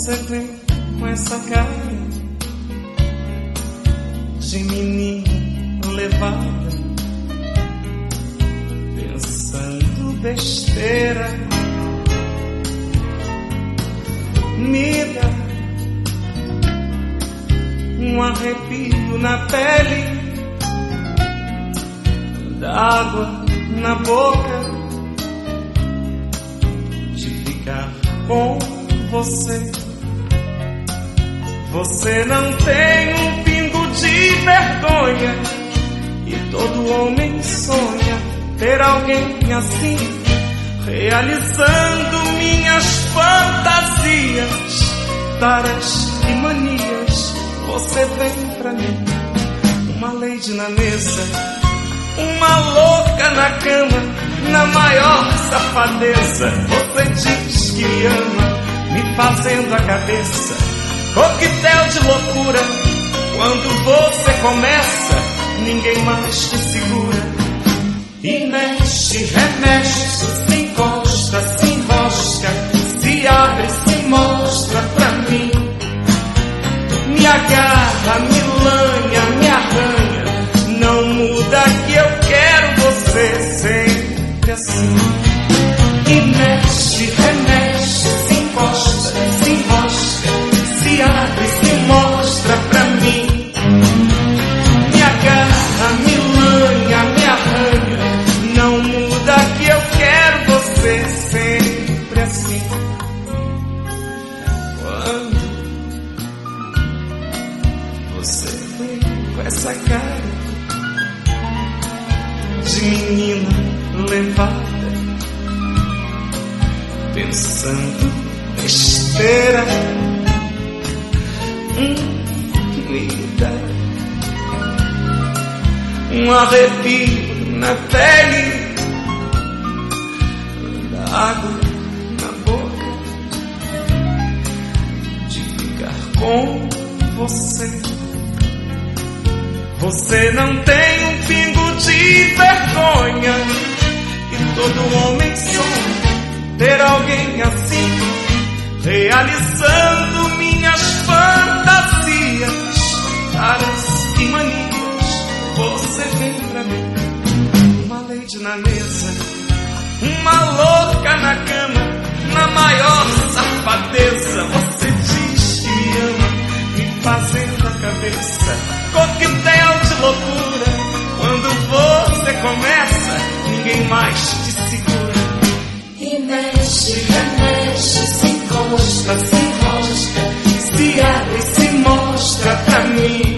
Você vem com essa cara de menina levada, pensando besteira. Me dá um arrepio na pele, dá água na boca de ficar com você. Você não tem um pingo de vergonha, e todo homem sonha ter alguém assim, realizando minhas fantasias, taras e manias. Você vem pra mim, uma lady na mesa, uma louca na cama, na maior safadeza. Você diz que me ama, me fazendo a cabeça, coquetel de loucura. Quando você começa, ninguém mais te segura. E mexe, remexe, se encosta, se enrosca, se abre, se mostra pra mim. Me agarra, me lanha, me arranha, não muda que eu quero você sempre assim. E mexe, remexe, se encosta, se enrosca, se abre, se mostra pra mim. Me agarra, me lanha, me arranha, não muda que eu quero você sempre assim. Quando você vem com essa cara de menina levada, pensando besteira, me dá um arrepio na pele, dá água na boca de ficar com você. Você não tem um pingo de vergonha, e todo homem sonha ter alguém assim, realizando minhas fantasias, taras e manias. Você vem pra mim, uma lady na mesa, uma louca na cama, na maior safadeza. Você diz que me ama, me fazendo a cabeça, coquetel de loucura. Quando você começa, ninguém mais te segura. E mexe, remexe, se encosta, se enrosca, Se abre, se mostra pra mim.